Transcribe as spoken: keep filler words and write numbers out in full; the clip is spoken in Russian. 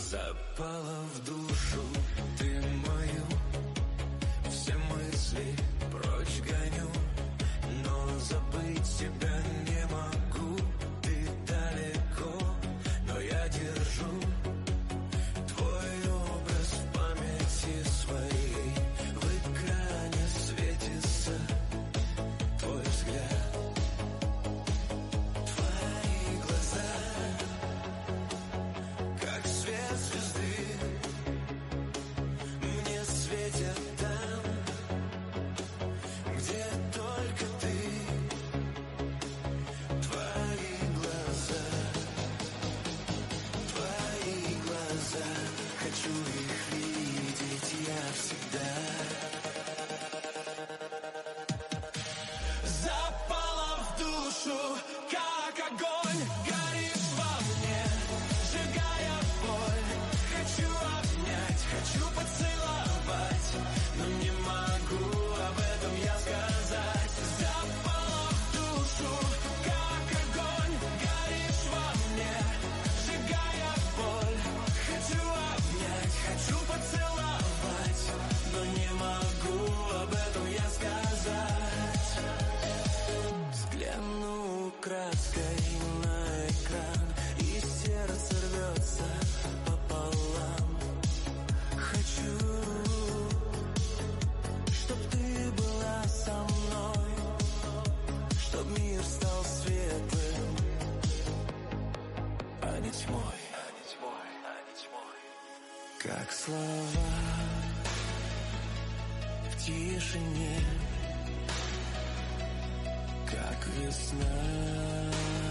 Запала в душу ты мою, все мысли прочь гоню, но забыть тебя не могу. Ты далеко, но я держу твой образ в памяти своей. В экране светится твой взгляд, твои глаза, как свет звезды, мне светят там, где только ты. Твои глаза, твои глаза, хочу их видеть я всегда. Запала в душу, как огонь, горишь во мне, сжигая боль. Хочу обнять, хочу поцеловать, но не могу об этом я сказать. Запала в душу, как огонь, горишь во мне, сжигая боль. Хочу обнять, хочу поцеловать, но не могу об этом я сказать. Взгляну краской на экран, и сердце рвется пополам. Хочу, чтоб ты была со мной, чтоб мир стал светлым, а не тьмой, а не тьмой, а не тьмой. Как слова в тишине, как весна